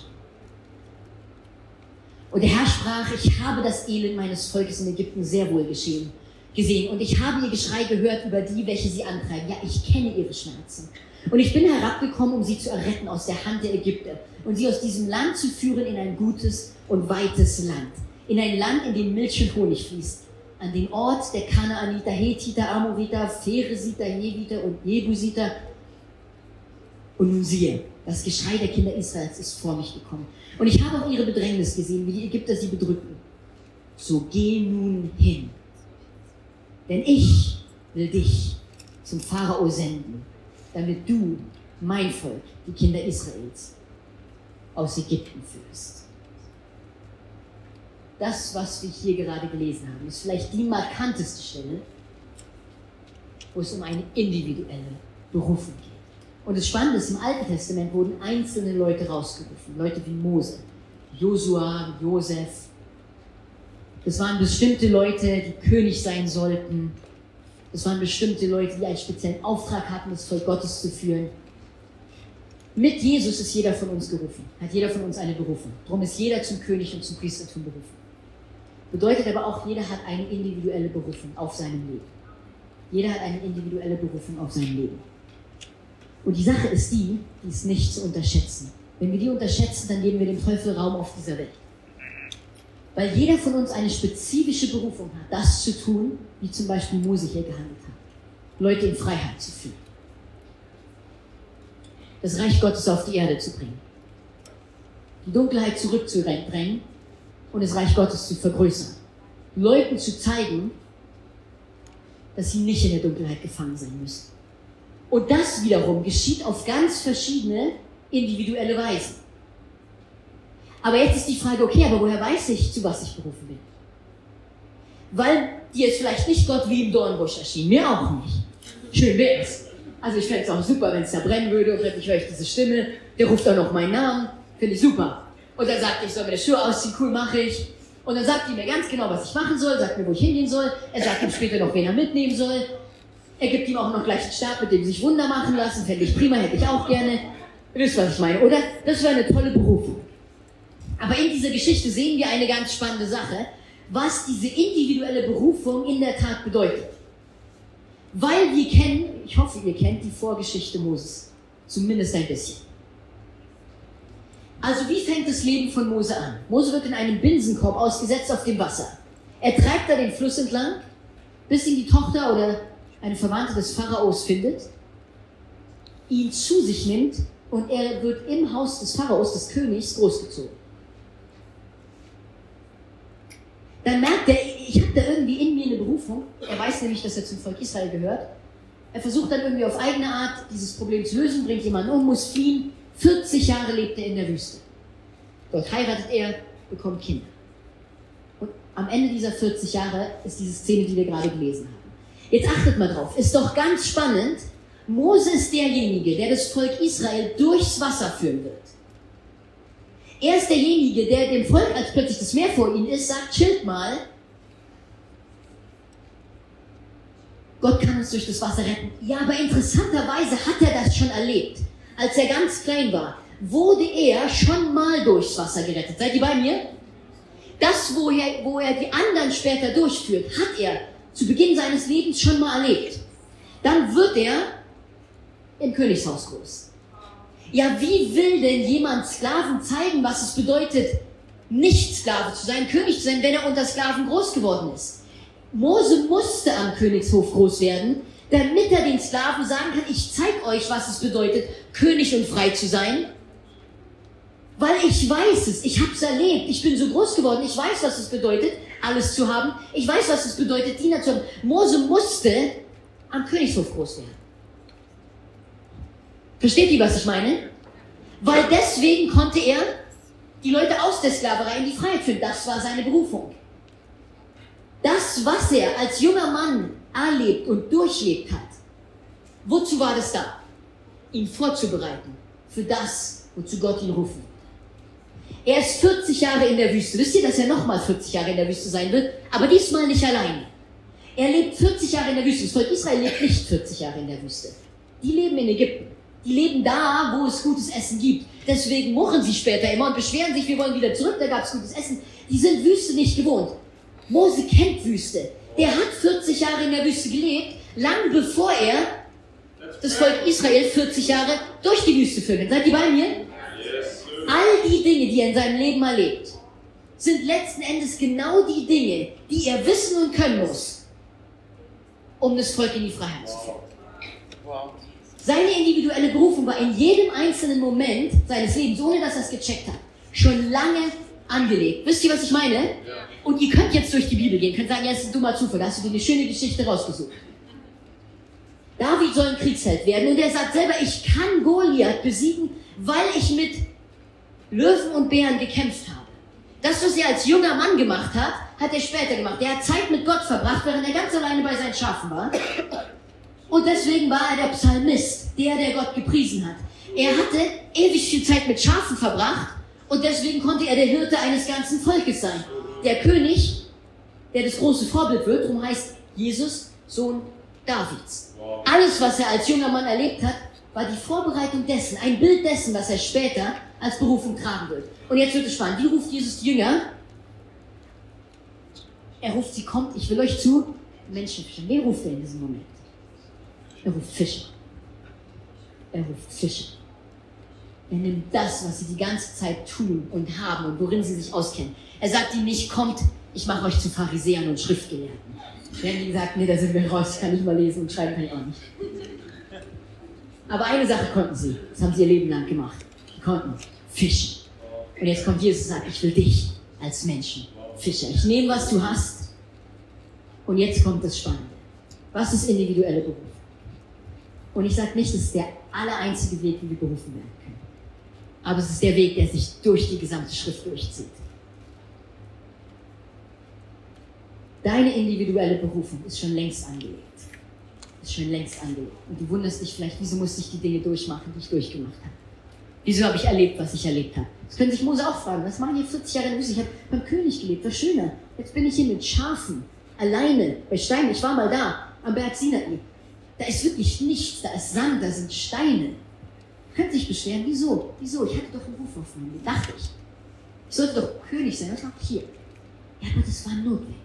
Und der Herr sprach, ich habe das Elend meines Volkes in Ägypten sehr wohl gesehen und ich habe ihr Geschrei gehört über die, welche sie antreiben. Ja, ich kenne ihre Schmerzen. Und ich bin herabgekommen, um sie zu erretten aus der Hand der Ägypter und sie aus diesem Land zu führen in ein gutes und weites Land. In ein Land, in dem Milch und Honig fließt. An den Ort der Kanaaniter, Hethiter, Amoriter, Pheresiter, Heviter und Jebusiter. Und nun siehe, das Geschrei der Kinder Israels ist vor mich gekommen. Und ich habe auch ihre Bedrängnis gesehen, wie die Ägypter sie bedrückten. So geh nun hin. Denn ich will dich zum Pharao senden, damit du, mein Volk, die Kinder Israels, aus Ägypten führst. Das, was wir hier gerade gelesen haben, ist vielleicht die markanteste Stelle, wo es um eine individuelle Berufung geht. Und das Spannende ist, im Alten Testament wurden einzelne Leute rausgerufen, Leute wie Mose, Josua, Josef. Das waren bestimmte Leute, die König sein sollten. Das waren bestimmte Leute, die einen speziellen Auftrag hatten, das Volk Gottes zu führen. Mit Jesus ist jeder von uns gerufen, hat jeder von uns eine Berufung. Darum ist jeder zum König und zum Priestertum berufen. Bedeutet aber auch, jeder hat eine individuelle Berufung auf seinem Leben. Jeder hat eine individuelle Berufung auf seinem Leben. Und die Sache ist die ist nicht zu unterschätzen. Wenn wir die unterschätzen, dann geben wir dem Teufel Raum auf dieser Welt. Weil jeder von uns eine spezifische Berufung hat, das zu tun, wie zum Beispiel Mose hier gehandelt hat. Leute in Freiheit zu führen. Das Reich Gottes auf die Erde zu bringen. Die Dunkelheit zurückzudrängen und das Reich Gottes zu vergrößern. Leuten zu zeigen, dass sie nicht in der Dunkelheit gefangen sein müssen. Und das wiederum geschieht auf ganz verschiedene individuelle Weisen. Aber jetzt ist die Frage, okay, aber woher weiß ich, zu was ich berufen bin? Weil dir ist vielleicht nicht Gott wie im Dornbusch erschienen, mir auch nicht. Schön wär's. Also ich fände es auch super, wenn es da brennen würde und plötzlich höre ich diese Stimme, der ruft auch noch meinen Namen, finde ich super. Und dann sagt er, ich soll mir die Schuhe ausziehen, cool, mache ich. Und dann sagt er mir ganz genau, was ich machen soll, sagt mir, wo ich hingehen soll. Er sagt ihm später noch, wen er mitnehmen soll. Er gibt ihm auch noch gleich einen Stab, mit dem sich Wunder machen lassen. Fände ich prima, hätte ich auch gerne. Wisst ihr, was ich meine, oder? Das wäre eine tolle Berufung. Aber in dieser Geschichte sehen wir eine ganz spannende Sache, was diese individuelle Berufung in der Tat bedeutet. Weil wir kennen, ich hoffe, ihr kennt die Vorgeschichte Moses. Zumindest ein bisschen. Also wie fängt das Leben von Mose an? Mose wird in einem Binsenkorb ausgesetzt auf dem Wasser. Er treibt da den Fluss entlang, bis ihn die Tochter oder eine Verwandte des Pharaos findet, ihn zu sich nimmt und er wird im Haus des Pharaos, des Königs, großgezogen. Dann merkt er, ich habe da irgendwie in mir eine Berufung. Er weiß nämlich, dass er zum Volk Israel gehört. Er versucht dann irgendwie auf eigene Art, dieses Problem zu lösen, bringt jemanden um, muss fliehen. 40 Jahre lebt er in der Wüste. Dort heiratet er, bekommt Kinder. Und am Ende dieser 40 Jahre ist diese Szene, die wir gerade gelesen haben. Jetzt achtet mal drauf, ist doch ganz spannend. Mose ist derjenige, der das Volk Israel durchs Wasser führen wird. Er ist derjenige, der dem Volk, als plötzlich das Meer vor ihnen ist, sagt, chillt mal. Gott kann uns durch das Wasser retten. Ja, aber interessanterweise hat er das schon erlebt. Als er ganz klein war, wurde er schon mal durchs Wasser gerettet. Seid ihr bei mir? Das, wo er die anderen später durchführt, hat er zu Beginn seines Lebens schon mal erlebt. Dann wird er im Königshaus groß. Ja, wie will denn jemand Sklaven zeigen, was es bedeutet, nicht Sklave zu sein, König zu sein, wenn er unter Sklaven groß geworden ist? Mose musste am Königshof groß werden, damit er den Sklaven sagen kann, ich zeige euch, was es bedeutet, König und frei zu sein. Weil ich weiß es, ich habe es erlebt, ich bin so groß geworden, ich weiß, was es bedeutet, alles zu haben. Ich weiß, was es bedeutet, Diener zu haben. Mose musste am Königshof groß werden. Versteht ihr, was ich meine? Weil deswegen konnte er die Leute aus der Sklaverei in die Freiheit führen. Das war seine Berufung. Das, was er als junger Mann erlebt und durchlebt hat, wozu war das da? Ihn vorzubereiten für das, wozu Gott ihn rufen wird. Er ist 40 Jahre in der Wüste. Wisst ihr, dass er nochmal 40 Jahre in der Wüste sein wird? Aber diesmal nicht alleine. Er lebt 40 Jahre in der Wüste. Das Volk Israel lebt nicht 40 Jahre in der Wüste. Die leben in Ägypten. Die leben da, wo es gutes Essen gibt. Deswegen murren sie später immer und beschweren sich, wir wollen wieder zurück, da gab es gutes Essen. Die sind Wüste nicht gewohnt. Mose kennt Wüste. Der hat 40 Jahre in der Wüste gelebt, lang bevor er das Volk Israel 40 Jahre durch die Wüste führt. Seid ihr bei mir? All die Dinge, die er in seinem Leben erlebt, sind letzten Endes genau die Dinge, die er wissen und können muss, um das Volk in die Freiheit zu führen. Seine individuelle Berufung war in jedem einzelnen Moment seines Lebens, ohne dass er es gecheckt hat, schon lange angelegt. Wisst ihr, was ich meine? Ja. Und ihr könnt jetzt durch die Bibel gehen, könnt sagen, ja, das ist ein dummer Zufall, da hast du dir eine schöne Geschichte rausgesucht. David soll ein Kriegsheld werden und er sagt selber, ich kann Goliath besiegen, weil ich mit Löwen und Bären gekämpft habe. Das, was er als junger Mann gemacht hat, hat er später gemacht. Er hat Zeit mit Gott verbracht, während er ganz alleine bei seinen Schafen war. Und deswegen war er der Psalmist, der Gott gepriesen hat. Er hatte ewig viel Zeit mit Schafen verbracht und deswegen konnte er der Hirte eines ganzen Volkes sein. Der König, der das große Vorbild wird, darum heißt Jesus, Sohn Davids. Alles, was er als junger Mann erlebt hat, war die Vorbereitung dessen, ein Bild dessen, was er später als Berufung tragen wird. Und jetzt wird es spannend. Wie ruft Jesus die Jünger? Er ruft sie, kommt, ich will euch zu Menschen fischen. Wen ruft er in diesem Moment? Er ruft Fischer. Er ruft Fischer. Er nimmt das, was sie die ganze Zeit tun und haben und worin sie sich auskennen. Er sagt ihnen nicht, kommt, ich mache euch zu Pharisäern und Schriftgelehrten. Wir haben gesagt, nee, da sind wir raus, ich kann nicht mal lesen und schreiben kann ich auch nicht. Aber eine Sache konnten sie, das haben sie ihr Leben lang gemacht. Sie konnten fischen. Und jetzt kommt Jesus und sagt, ich will dich als Menschen, Fischer. Ich nehme, was du hast. Und jetzt kommt das Spannende. Was ist individuelle Berufung? Und ich sage nicht, das ist der allereinzige Weg, wie wir berufen werden können. Aber es ist der Weg, der sich durch die gesamte Schrift durchzieht. Deine individuelle Berufung ist schon längst angelegt. Ist schon längst angelegt. Und du wunderst dich vielleicht, wieso musste ich die Dinge durchmachen, die ich durchgemacht habe? Wieso habe ich erlebt, was ich erlebt habe? Das können sich Mose auch fragen. Was machen hier 40 Jahre in der Wüste? Ich habe beim König gelebt, was schöner. Jetzt bin ich hier mit Schafen, alleine, bei Steinen. Ich war mal da, am Berg Sinai. Da ist wirklich nichts, da ist Sand, da sind Steine. Könnt sich beschweren, wieso? Wieso? Ich hatte doch einen Ruf auf mir, dachte ich. Ich sollte doch König sein, was mache ich hier? Ja, aber das war notwendig.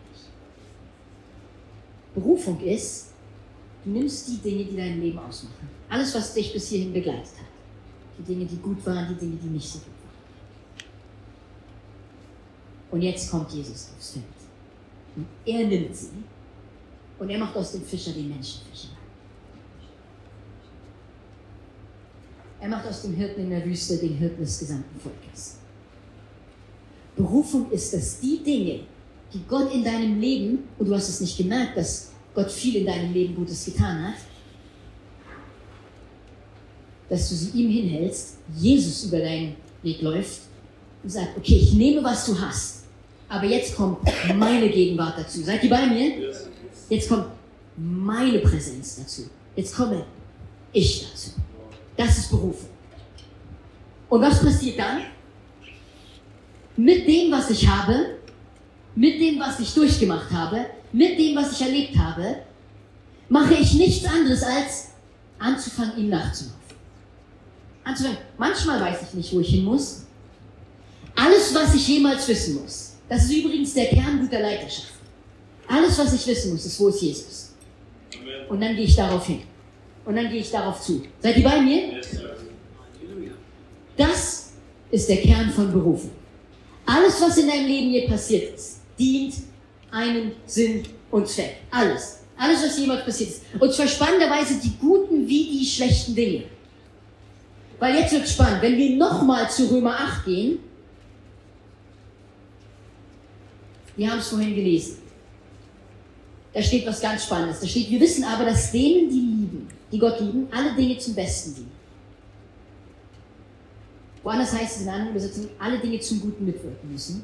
Berufung ist, du nimmst die Dinge, die dein Leben ausmachen. Alles, was dich bis hierhin begleitet hat. Die Dinge, die gut waren, die Dinge, die nicht so gut waren. Und jetzt kommt Jesus aufs Feld. Und er nimmt sie und er macht aus dem Fischer den Menschenfischer. Er macht aus dem Hirten in der Wüste den Hirten des gesamten Volkes. Berufung ist es, die Dinge, die Gott in deinem Leben, und du hast es nicht gemerkt, dass Gott viel in deinem Leben Gutes getan hat, dass du sie ihm hinhältst, Jesus über deinen Weg läuft und sagt, okay, ich nehme, was du hast, aber jetzt kommt meine Gegenwart dazu. Seid ihr bei mir? Jetzt kommt meine Präsenz dazu. Jetzt komme ich dazu. Das ist Berufung. Und was passiert dann? Mit dem, was ich habe, mit dem, was ich durchgemacht habe, mit dem, was ich erlebt habe, mache ich nichts anderes, als anzufangen, ihm nachzulaufen. Manchmal weiß ich nicht, wo ich hin muss. Alles, was ich jemals wissen muss, das ist übrigens der Kern guter Leiterschaft. Alles, was ich wissen muss, ist, wo ist Jesus? Und dann gehe ich darauf hin. Und dann gehe ich darauf zu. Seid ihr bei mir? Das ist der Kern von Berufung. Alles, was in deinem Leben je passiert ist, dient einem Sinn und Zweck. Alles. Alles, was jemals passiert ist. Und zwar spannenderweise die guten wie die schlechten Dinge. Weil jetzt wird spannend. Wenn wir nochmal zu Römer 8 gehen, wir haben es vorhin gelesen. Da steht was ganz Spannendes. Da steht, wir wissen aber, dass denen, die lieben, die Gott lieben, alle Dinge zum Besten dienen. Woanders heißt es in anderen Übersetzungen, alle Dinge zum Guten mitwirken müssen.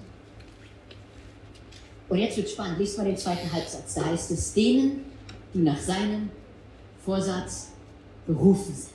Und jetzt wird spannend. Lest mal den zweiten Halbsatz. Da heißt es, denen, die nach seinem Vorsatz berufen sind.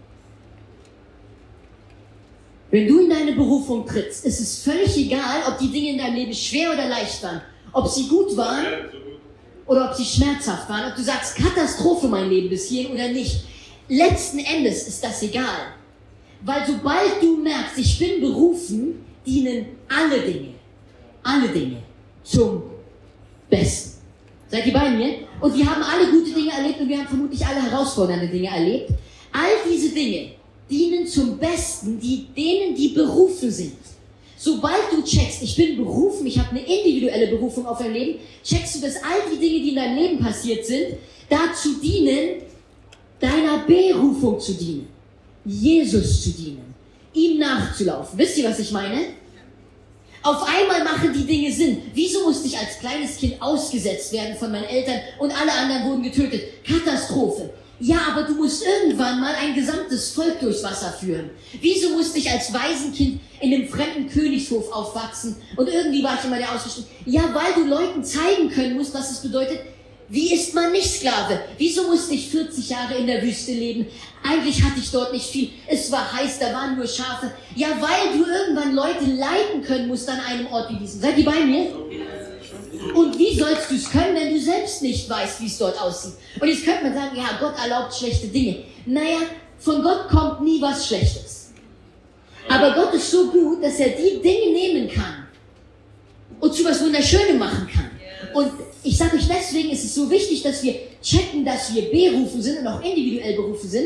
Wenn du in deine Berufung trittst, ist es völlig egal, ob die Dinge in deinem Leben schwer oder leicht waren. Ob sie gut waren oder ob sie schmerzhaft waren. Ob du sagst, Katastrophe mein Leben bis hierhin oder nicht. Letzten Endes ist das egal. Weil sobald du merkst, ich bin berufen, dienen alle Dinge zum Besten. Seid ihr bei mir? Und wir haben alle gute Dinge erlebt und wir haben vermutlich alle herausfordernde Dinge erlebt. All diese Dinge dienen zum Besten, denen, die berufen sind. Sobald du checkst, ich bin berufen, ich habe eine individuelle Berufung auf dein Leben, checkst du, dass all die Dinge, die in deinem Leben passiert sind, dazu dienen, deiner Berufung zu dienen. Jesus zu dienen. Ihm nachzulaufen. Wisst ihr, was ich meine? Auf einmal machen die Dinge Sinn. Wieso musste ich als kleines Kind ausgesetzt werden von meinen Eltern und alle anderen wurden getötet? Katastrophe. Ja, aber du musst irgendwann mal ein gesamtes Volk durchs Wasser führen. Wieso musste ich als Waisenkind in einem fremden Königshof aufwachsen und irgendwie war ich immer der Ausgeschlossene? Ja, weil du Leuten zeigen können musst, was es bedeutet, wie ist man nicht Sklave? Wieso musste ich 40 Jahre in der Wüste leben? Eigentlich hatte ich dort nicht viel. Es war heiß, da waren nur Schafe. Ja, weil du irgendwann Leute leiten können musst an einem Ort wie diesem. Seid ihr bei mir? Und wie sollst du es können, wenn du selbst nicht weißt, wie es dort aussieht? Und jetzt könnte man sagen, ja, Gott erlaubt schlechte Dinge. Naja, von Gott kommt nie was Schlechtes. Aber Gott ist so gut, dass er die Dinge nehmen kann und zu was Wunderschönem machen kann. Und ich sage euch, deswegen ist es so wichtig, dass wir checken, dass wir berufen sind und auch individuell berufen sind,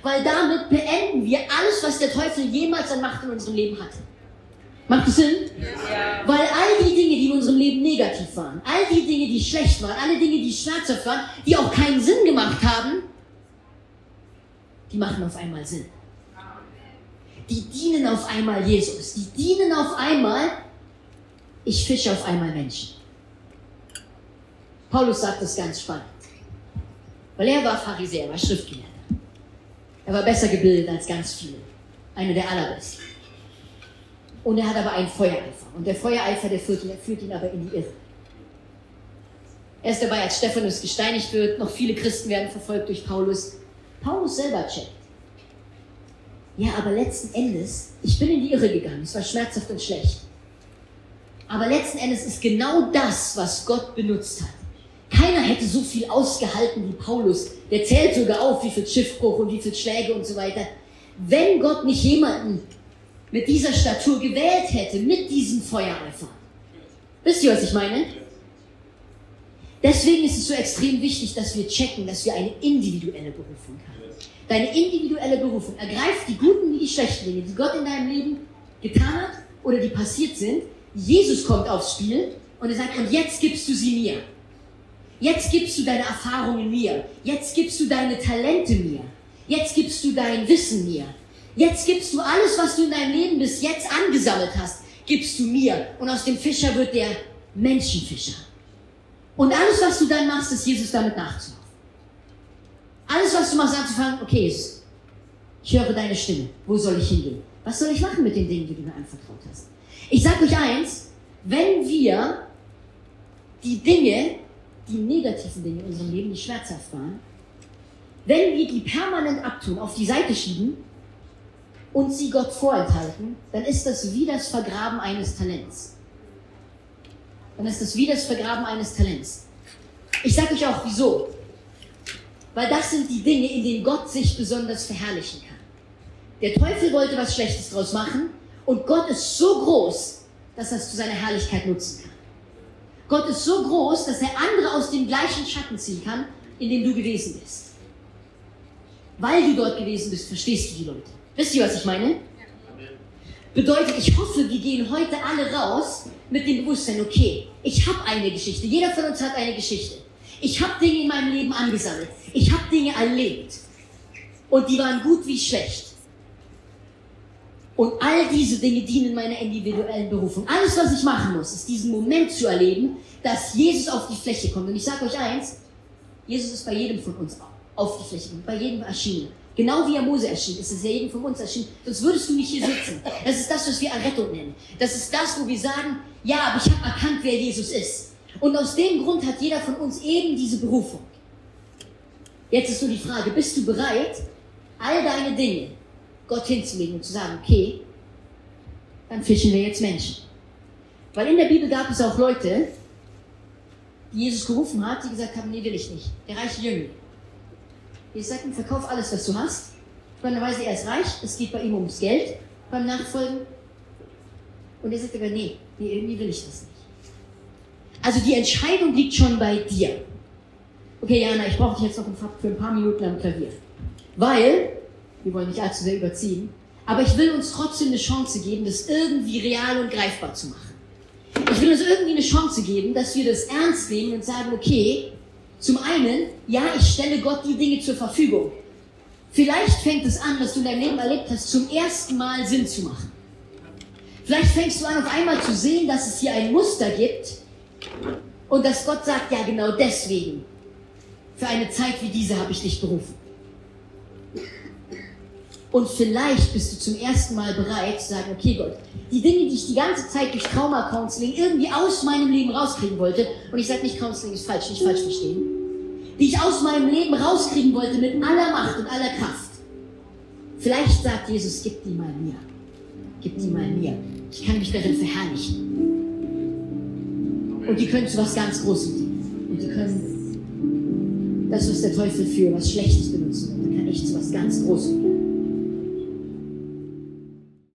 Weil damit beenden wir alles, was der Teufel jemals an Macht in unserem Leben hatte. Macht das Sinn? Ja. Weil all die Dinge, die in unserem Leben negativ waren, all die Dinge, die schlecht waren, alle Dinge, die schmerzhaft waren, die auch keinen Sinn gemacht haben, die machen auf einmal Sinn. Die dienen auf einmal Jesus. Die dienen auf einmal, ich fische auf einmal Menschen. Paulus sagt das ganz spannend. Weil er war Pharisäer, war Schriftgelehrter. Er war besser gebildet als ganz viele. Einer der allerbesten. Und er hat aber einen Feuereifer. Und der Feuereifer, der führt ihn aber in die Irre. Er ist dabei, als Stephanus gesteinigt wird. Noch viele Christen werden verfolgt durch Paulus. Paulus selber checkt. Ja, aber letzten Endes, ich bin in die Irre gegangen. Es war schmerzhaft und schlecht. Aber letzten Endes ist genau das, was Gott benutzt hat. Keiner hätte so viel ausgehalten wie Paulus. Der zählt sogar auf, wie viel Schiffbruch und wie viel Schläge und so weiter. Wenn Gott nicht jemanden mit dieser Statur gewählt hätte, mit diesem Feuereifer. Wisst ihr, was ich meine? Deswegen ist es so extrem wichtig, dass wir checken, dass wir eine individuelle Berufung haben. Deine individuelle Berufung ergreift die guten wie die schlechten Dinge, die Gott in deinem Leben getan hat oder die passiert sind. Jesus kommt aufs Spiel und er sagt, und jetzt gibst du sie mir. Jetzt gibst du deine Erfahrungen mir. Jetzt gibst du deine Talente mir. Jetzt gibst du dein Wissen mir. Jetzt gibst du alles, was du in deinem Leben bis jetzt angesammelt hast, gibst du mir. Und aus dem Fischer wird der Menschenfischer. Und alles, was du dann machst, ist Jesus damit nachzulaufen. Alles, was du machst, anzufangen, okay, Jesus, ich höre deine Stimme. Wo soll ich hingehen? Was soll ich machen mit den Dingen, die du mir anvertraut hast? Ich sage euch eins, wenn wir die Dinge, die negativen Dinge in unserem Leben, die schmerzhaft waren, wenn wir die permanent abtun, auf die Seite schieben und sie Gott vorenthalten, dann ist das wie das Vergraben eines Talents. Dann ist das wie das Vergraben eines Talents. Ich sage euch auch, wieso. Weil das sind die Dinge, in denen Gott sich besonders verherrlichen kann. Der Teufel wollte was Schlechtes draus machen und Gott ist so groß, dass er es zu seiner Herrlichkeit nutzen kann. Gott ist so groß, dass er andere aus dem gleichen Schatten ziehen kann, in dem du gewesen bist. Weil du dort gewesen bist, verstehst du die Leute. Wisst ihr, was ich meine? Bedeutet, ich hoffe, wir gehen heute alle raus mit dem Bewusstsein, okay, ich habe eine Geschichte. Jeder von uns hat eine Geschichte. Ich habe Dinge in meinem Leben angesammelt. Ich habe Dinge erlebt. Und die waren gut wie schlecht. Und all diese Dinge dienen meiner individuellen Berufung. Alles, was ich machen muss, ist diesen Moment zu erleben, dass Jesus auf die Fläche kommt. Und ich sage euch eins, Jesus ist bei jedem von uns auf die Fläche gekommen, bei jedem erschienen. Genau wie er Mose erschien, ist es ja jedem von uns erschienen. Sonst würdest du nicht hier sitzen. Das ist das, was wir Errettung nennen. Das ist das, wo wir sagen, ja, aber ich habe erkannt, wer Jesus ist. Und aus dem Grund hat jeder von uns eben diese Berufung. Jetzt ist nur die Frage, bist du bereit, all deine Dinge Gott hinzulegen und zu sagen, okay, dann fischen wir jetzt Menschen. Weil in der Bibel gab es auch Leute, die Jesus gerufen hat, die gesagt haben, nee, will ich nicht. Der reiche Jüngling. Jesus sagt ihm, verkauf alles, was du hast. Spannenderweise, er ist reich, es geht bei ihm ums Geld beim Nachfolgen. Und er sagt aber, nee, irgendwie will ich das nicht. Also die Entscheidung liegt schon bei dir. Okay, Jana, ich brauche dich jetzt noch für ein paar Minuten am Klavier. Weil, wir wollen nicht allzu sehr überziehen, aber ich will uns trotzdem eine Chance geben, das irgendwie real und greifbar zu machen. Ich will uns irgendwie eine Chance geben, dass wir das ernst nehmen und sagen, okay, zum einen, ja, ich stelle Gott die Dinge zur Verfügung. Vielleicht fängt es an, dass du in deinem Leben erlebt hast, zum ersten Mal Sinn zu machen. Vielleicht fängst du an, auf einmal zu sehen, dass es hier ein Muster gibt und dass Gott sagt, ja, genau deswegen, für eine Zeit wie diese habe ich dich berufen. Und vielleicht bist du zum ersten Mal bereit zu sagen, okay Gott, die Dinge, die ich die ganze Zeit durch Trauma-Counseling irgendwie aus meinem Leben rauskriegen wollte, und ich sage nicht, Counseling ist falsch, nicht falsch verstehen, die ich aus meinem Leben rauskriegen wollte mit aller Macht und aller Kraft. Vielleicht sagt Jesus, gib die mal mir. Gib die mal mir. Ich kann mich darin verherrlichen. Und die können zu was ganz Großem dienen. Und die können das, was der Teufel für was Schlechtes benutzen, und dann kann ich zu was ganz Großem dienen.